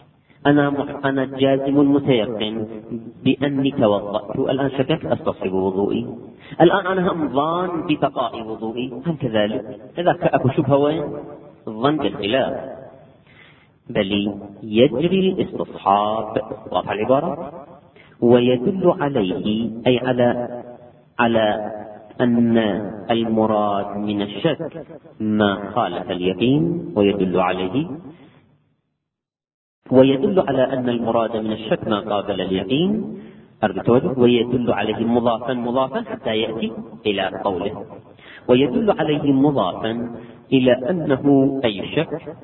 Speaker 1: أنا جازم متيقن بأني توضأت، الآن شككت أستصحب وضوئي، الآن أنا هم ظان ببقاء وضوئي، هم كذلك. إذا أكو شبهة وين؟ الظن بالخلاف. بل يجري الاستصحاب، واضح العبارة، ويدل عليه أي على أن المراد من الشك ما خالف اليقين، ويدل على أن المراد من الشك ما قابل اليقين. ويدل عليه مضافا حتى يأتي إلى قوله، ويدل عليه مضافا إلى أنه أي الشك،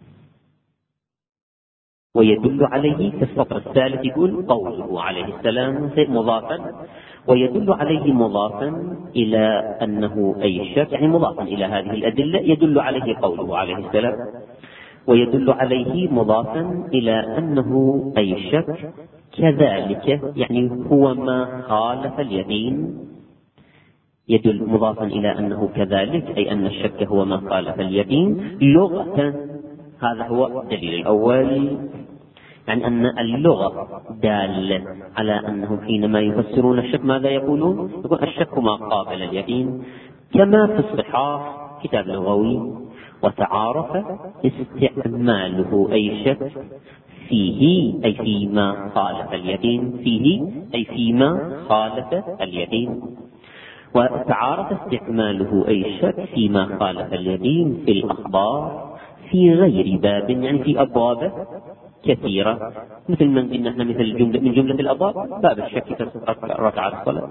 Speaker 1: ويدل عليه في السطر الثالث يقول قوله عليه السلام مضافا، ويدل عليه مضافا إلى أنه أي الشك، يعني مضافا إلى هذه الأدلة يدل عليه قوله عليه السلام، ويدل عليه مضافا إلى أنه أي الشك كذلك، يعني هو ما خالف اليقين. يدل مضافا إلى أنه كذلك أي أن الشك هو ما خالف اليقين لغة. هذا هو الدليل الأول، يعني أن اللغة دالة على أنهم حينما يفسرون الشك ماذا يقولون؟ يقول الشك ما قابل اليقين، كما في الصحاح كتاب لغوي. وتعارف استعماله أي شك فيه أي فيما خالف اليقين، فيه أي فيما خالف اليقين. وتعارف استعماله أي الشك فيما خالف اليقين في الأخبار في غير باب، يعني في أبواب كثيرة، مثل ما قلنا احنا مثل من جملة الأبواب باب الشك في ركعة الصلاة.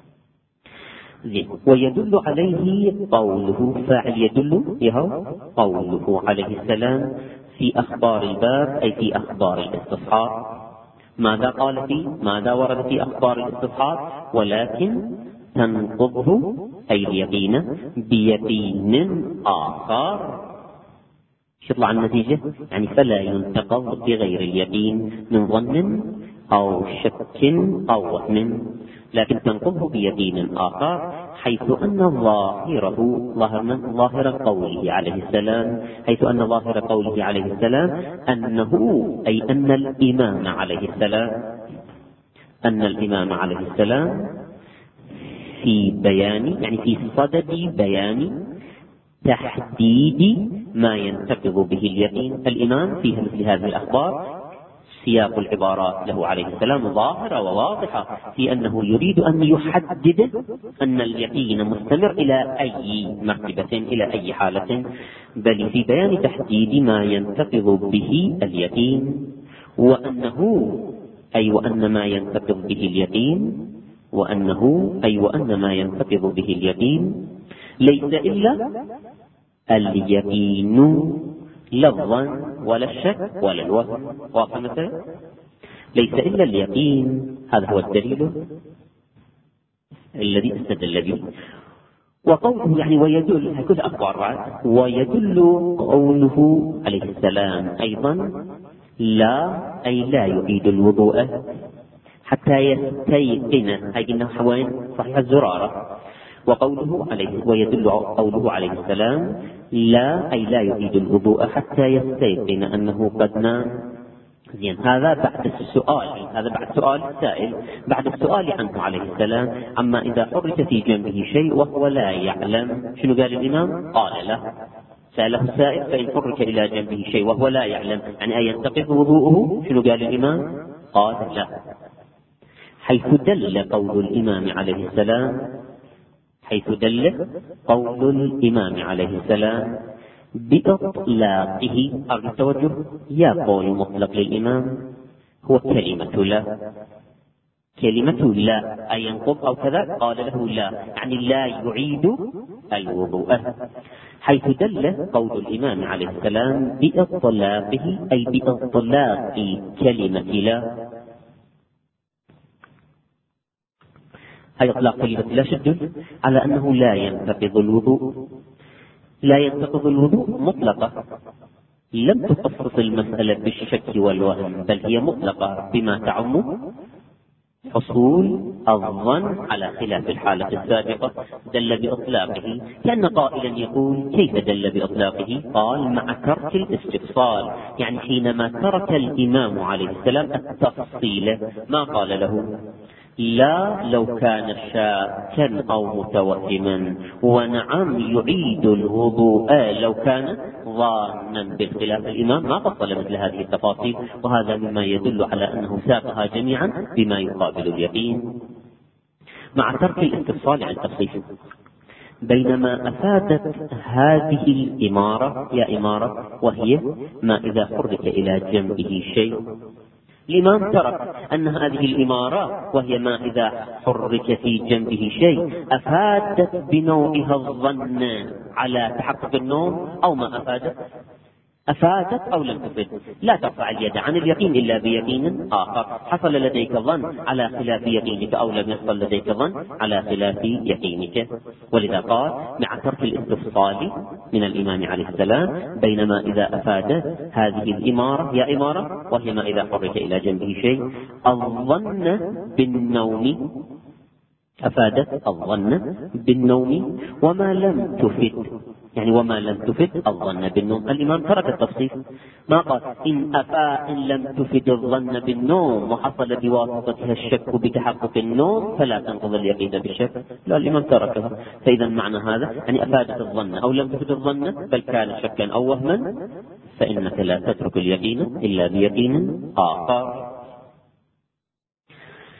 Speaker 1: ويدل عليه قوله، فاعل يدل يهو قوله عليه السلام في أخبار الباب أي في أخبار الاستصحاب. ماذا قال فيه؟ ماذا ورد في أخبار الاستصحاب؟ ولكن تنقضه أي اليقين بيقين آخر. يطلع النتيجة يعني فلا ينتقض بغير اليقين من ظن أو شك أو وهم، لكن تنقضه بيقين آخر، حيث أن ظاهر قوله عليه السلام، حيث أن ظاهر قوله عليه السلام أنه أي أن الإمام عليه السلام في بيان، يعني في صدد بيان تحديد ما ينتقض به اليقين. الإمام في مثل هذه الأخبار سياق العبارات له عليه السلام ظاهرة وواضحة في أنه يريد أن يحدد أن اليقين مستمر إلى أي مرتبة، إلى أي حالة، بل في بيان تحديد ما ينتقض به اليقين، وأن ما ينتقض به اليقين ليس إلا اليقين لفظا ولا الشك ولا الوهم. واضح مثلا؟ ليس إلا اليقين، هذا هو الدليل الذي استدل به. وقوله يعني ويدل، كل أخبار بعد، ويدل قوله عليه السلام أيضا لا أي لا يعيد الوضوء حتى يستيقن، هاي إنه حوين صحيح الزرارة. ويدل قوله عليه السلام لا أي لا يعيد الوضوء حتى يستيقن أنه قد نام. زين، هذا بعد سؤال السائل، بعد السؤال عنه عليه السلام عما إذا حرك في جنبه شيء وهو لا يعلم. شنو قال الإمام؟ قال له، سأله السائل فإن حرك إلى جنبه شيء وهو لا يعلم يعني أن ينتقض وضوءه. شنو قال الإمام؟ قال لا. حيث دل قول الإمام عليه السلام بإطلاقه، أرجو التوجه، يا قول مطلق للإمام هو كلمة لا أي ينقض أو كذا، قال له لا يعني لا يعيد الوضوء. حيث دل قول الإمام عليه السلام بإطلاقه أي بإطلاق كلمة لا. هي إطلاق كلمة لا تدل على أنه لا ينتقض الوضوء مطلقة، لم تخصص المسألة بالشك والوهم، بل هي مطلقة بما تعم حصول الظن على خلاف الحالة السابقة. دل بإطلاقه، كأن قائلا يقول كيف دل بإطلاقه؟ قال مع ترك الاستفصال، يعني حينما ترك الإمام عليه السلام التفصيل ما قال له لا لو كان شاكا أو متوهما، ونعم يعيد الوضوء لو كان ظانا بالخلاف. الإمام ما فصل مثل هذه التفاصيل، وهذا مما يدل على أنه ساقها جميعا بما يقابل اليقين مع ترك الاستفصال عن التفصيل. بينما أفادت هذه الإمارة يا إمارة، وهي ما إذا حرك إلى جنبه شيء. الإمام ترك أن هذه الإمارة وهي ما إذا حرك في جنبه شيء أفادت بنوعها الظن على تحقق النوم أو ما أفادت أو لم تفد. لا ترفع اليد عن اليقين إلا بيقين آخر. حصل لديك ظن على خلاف يقينك أو لم يحصل لديك ظن على خلاف يقينك. ولذا قال مع ترك الاستفصال من الإمام عليه السلام بينما إذا أفادت هذه الإمارة يا إمارة، وهي ما إذا حرك إلى جنبه شيء، الظن بالنوم، أفادت الظن بالنوم وما لم تفد، يعني وما لم تفد الظن بالنوم. الإمام ترك التفصيل، ما قال إن لم تفد الظن بالنوم وحصل بواسطتها الشك بتحقق النوم فلا تنقض اليقين بالشك. لا، الإمام تركها. فإذا معنى هذا يعني أفادت الظن أو لم تفد الظن بل كان شكا أو وهما، فإنك لا تترك اليقين إلا بيقين آخر.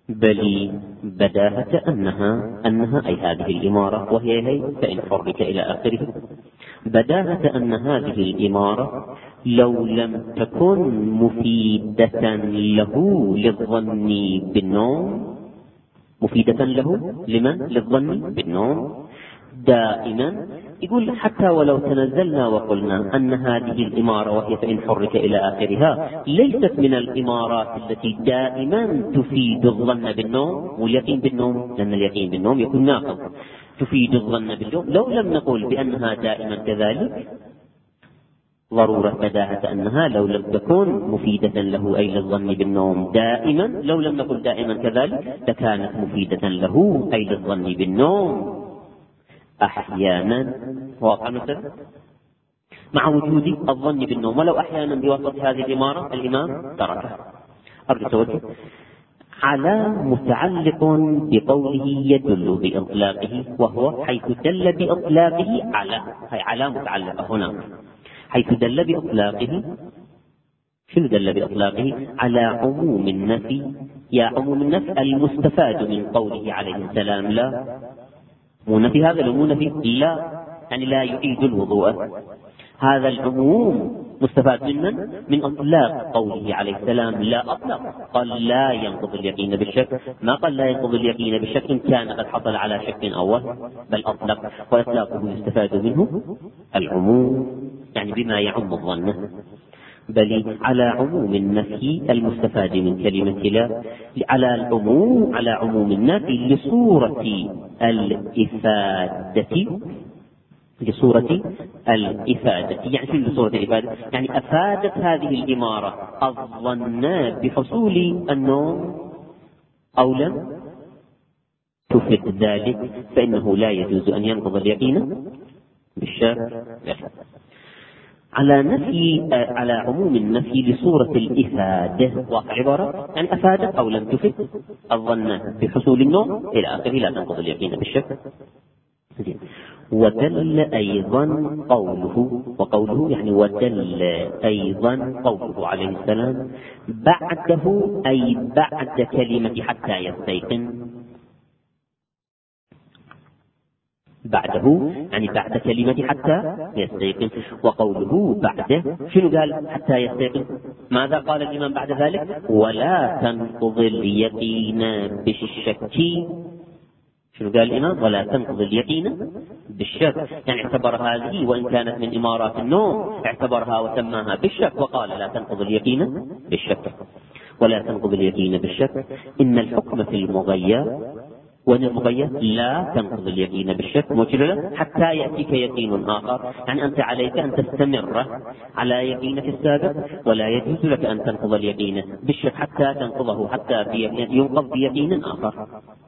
Speaker 1: بل بداهة أنها أي هذه الإمارة وهي هي فإن حرك إلى آخره، بداهة أن هذه الإمارة لو لم تكن مفيدة له للظن بالنوم، مفيدة له لمن؟ للظن بالنوم دائما. يقول حتى ولو تنزلنا وقلنا أن هذه الإمارة وهي فإن حرك إلى آخرها ليست من الإمارات التي دائما تفيد الظن بالنوم واليقين بالنوم، لأن اليقين بالنوم يكون ناقض، تفيد الظن بالنوم، لو لم نقل بأنها دائما كذلك ضرورة بداهة أنها لو لم تكن مفيدة له أي للظن بالنوم دائما، لو لم نقل دائما كذلك لكانت مفيدة له أي للظن بالنوم أحيانا. واقع مثلا مع وجود الظن بالنوم، ولو أحيانا بواسطة هذه الإمارة الإمام تركها. أرجو توجه على متعلق بقوله يدل بإطلاقه، وهو حيث دل بإطلاقه على، هي على متعلقة هنا، حيث دل بإطلاقه. شنو دل بإطلاقه؟ على عموم النفي، يا عموم النفي المستفاد من قوله عليه السلام لا، مو نفي هذا، مو نفي لا يعني لا يعيد الوضوء، هذا العموم مستفاد من اطلاق قوله عليه السلام لا، اطلق قال لا ينقض اليقين بالشك، ما قال لا ينقض اليقين بالشك ان كان قد حصل على شك اول، بل اطلق، واطلاقه يستفاد منه العموم يعني بما يعم الظن، بل على عموم النفي المستفاد من كلمة لا، على العموم، على عموم النفي لصورة الإفادة، لصورة الإفادة. يعني شو لصورة الإفادة؟ يعني أفادت هذه الإمارة الظن بحصول النوم أو لم تفد ذلك، فإنه لا يجوز أن ينقض اليقين بالشك. على عموم النفي لصورة الإفادة، واقع عبارة يعني أفادت أو لم تفد الظن بحصول النوم إلى آخره، لا تنقض اليقين بالشك. ودل أيضا قوله، وقوله يعني ودل أيضا قوله عليه السلام بعده، أي بعد كلمة حتى يستيقن، بعده يعني بعد كلمة حتى يستيقن. وقوله بعده شنو قال؟ حتى يستيقن. ماذا قال الإمام بعد ذلك؟ ولا تنقض اليقين بالشك. شنو قال الإمام؟ ولا تنقض اليقين بالشك، يعني اعتبر هذه وإن كانت من إمارات النوم اعتبرها وسماها بالشك، وقال لا تنقض اليقين بالشك، ولا تنقض اليقين بالشك. إن الحكم في المغير، وإن المغير لا تنقض اليقين بالشك موجودة حتى يأتيك يقين آخر، يعني أنت عليك أن تستمر على يقينك السابق، ولا يجوز لك أن تنقض اليقين بالشك حتى تنقضه، حتى ينقض بيقين آخر.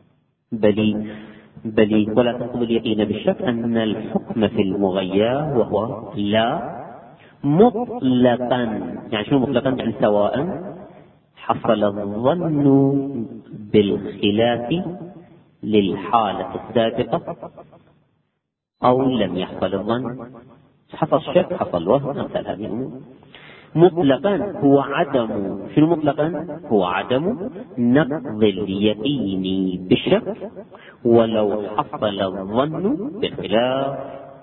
Speaker 1: بل ولا تنقض اليقين بالشك أن الحكم في المغير وهو لا مطلقا، يعني شنو مطلقا؟ يعني سواء حصل الظن بالخلاف للحالة السابقة أو لم يحصل الظن، حصل شك حصل وهم، مثل هذه الأمور. مطلقا هو عدم، شنو مطلقا؟ هو عدم نقض اليقين بالشك ولو حصل الظن بالخلاف.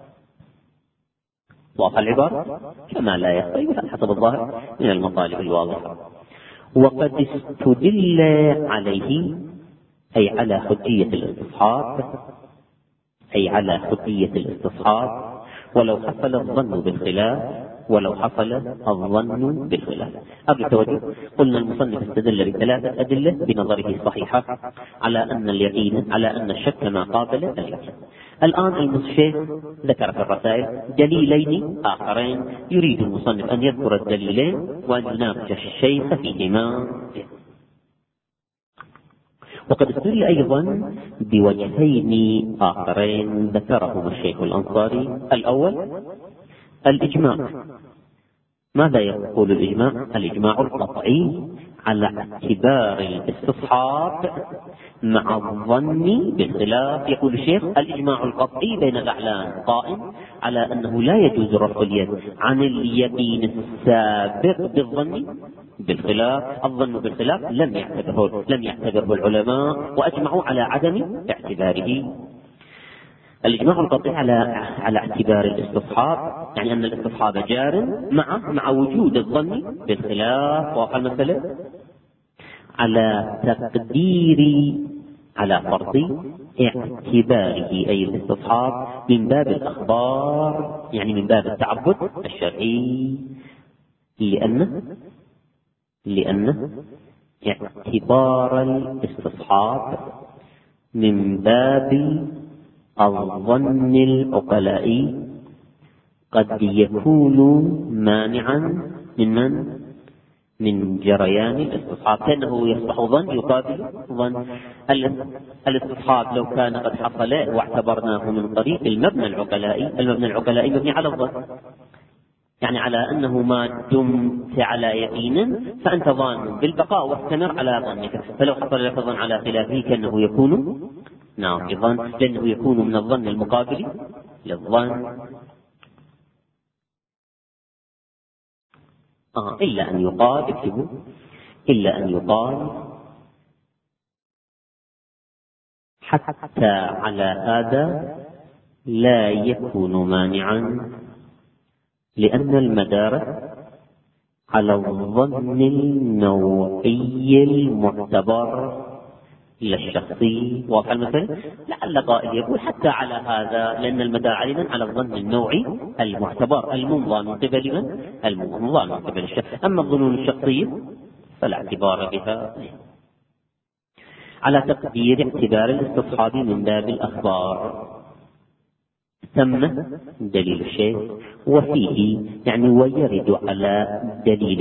Speaker 1: واضح العبارة؟ كما لا يخفى حسب الظاهر من المطالب الواضحة. وقد استدل عليه أي على حجية الاستصحاب، أي على حجية الاستصحاب ولو حصل الظن بالخلاف، ولو حصل الظن بالخلاف. قبل التوجه قلنا المصنف استدل بثلاثة أدلة بنظره الصحيحة على أن اليقين، على أن الشك ما قابل اليقين. الآن الشيخ ذكر في الرسائل دليلين آخرين، يريد المصنف أن يذكر الدليلين وأن يناقش الشيخ فيهما. وقد استدل أيضا بوجهين آخرين ذكرهما الشيخ الأنصاري. الأول الإجماع. ماذا يقول الإجماع؟ الإجماع القطعي على اعتبار الاستصحاب مع الظن بالخلاف. يقول الشيخ الإجماع القطعي بين الأعلام قائم على أنه لا يجوز رفع اليد عن اليقين السابق بالظن بالخلاف. الظن بالخلاف لم يعتبره العلماء وأجمعوا على عدم اعتباره. الإجماع القطعي على اعتبار الاستصحاب، يعني أن الاستصحاب جار مع وجود الظن بالخلاف. واضح المسألة؟ على فرض اعتباره أي الاستصحاب من باب الأخبار، يعني من باب التعبد الشرعي، لأن اعتبار الاستصحاب من باب الظن العقلائي قد يكون مانعا من جريان الاستصحاب، كأنه يصبح ظن يقابل ظن. الاستصحاب لو كان قد حصل واعتبرناه من طريق المبنى العقلائي مبني على الظن، يعني على أنه ما دمت على يقين فأنت ظان بالبقاء واستمر على ظنك، فلو حصل لك ظن على خلافه كأنه يكون ناقضا، لأنه يكون من الظن المقابل للظن. إلا أن يقال حتى على هذا لا يكون مانعا، لأن المدار على الظن النوعي المعتبر لا الشخصي. واضح المثل؟ لعل قائل يقول حتى على هذا، لأن المدار على الظن النوعي المعتبر الممضى من قبل من؟ الممضى من قبل الشخص. أما الظنون الشخصية فلا اعتبار بها، على تقدير اعتبار الاستصحاب من باب الأخبار. ثم دليل الشيخ وفيه يعني ويرد على دليل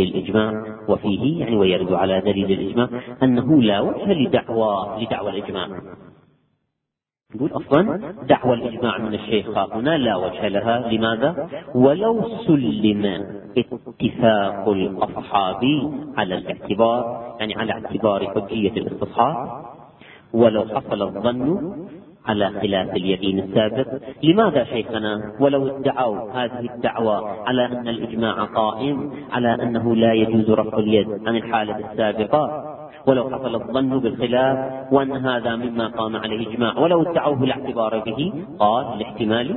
Speaker 1: الإجماع، أنه لا وجه لدعوى الإجماع. يقول أصلا دعوى الإجماع من الشيخ هنا لا وجه لها. لماذا؟ ولو سلم اتفاق الأصحاب على الاعتبار، يعني على اعتبار حجية الاستصحاب، ولو حصل الظن على خلاف اليقين السابق. لماذا شيخنا ولو ادعوا هذه الدعوة على أن الإجماع قائم على أنه لا يجوز رفع اليد عن الحالة السابقة، ولو حصل الظن بالخلاف وأن هذا مما قام عليه إجماع، ولو ادعوه لا اعتبار به؟ قال الاحتمال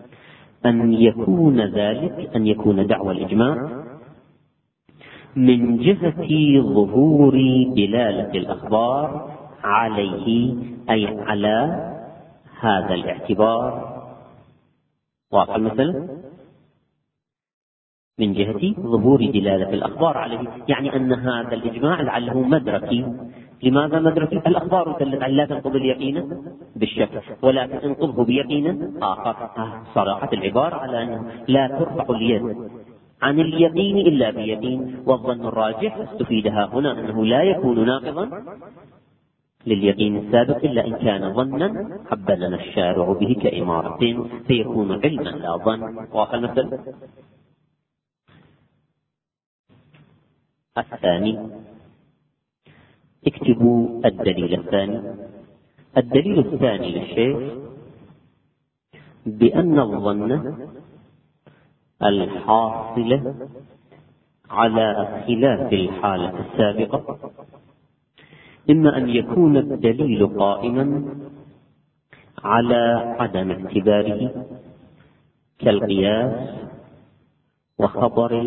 Speaker 1: أن يكون دعوى الإجماع من جهة ظهور دلالة الأخبار عليه، أي على هذا الاعتبار. واضح المثل؟ من جهة ظهور دلالة الأخبار عليه، يعني أن هذا الإجماع لعله مدركي. لماذا مدركي؟ الأخبار لا تنقض اليقين بالشك، ولكن انقضه بيقين آخر. صراحة العبارة على أنه لا ترفع اليد عن اليقين إلا بيقين، والظن الراجح استفيدها هنا أنه لا يكون ناقضا لليقين السابق إلا إن كان ظنا حبلنا الشارع به كإمارة، فيكون علما لا ظن. واضح المثل؟ الثاني، اكتبوا الدليل الثاني. الدليل الثاني للشيخ بأن الظن الحاصل على خلاف الحالة السابقة إما أن يكون الدليل قائما على عدم اعتباره كالقياس وخبر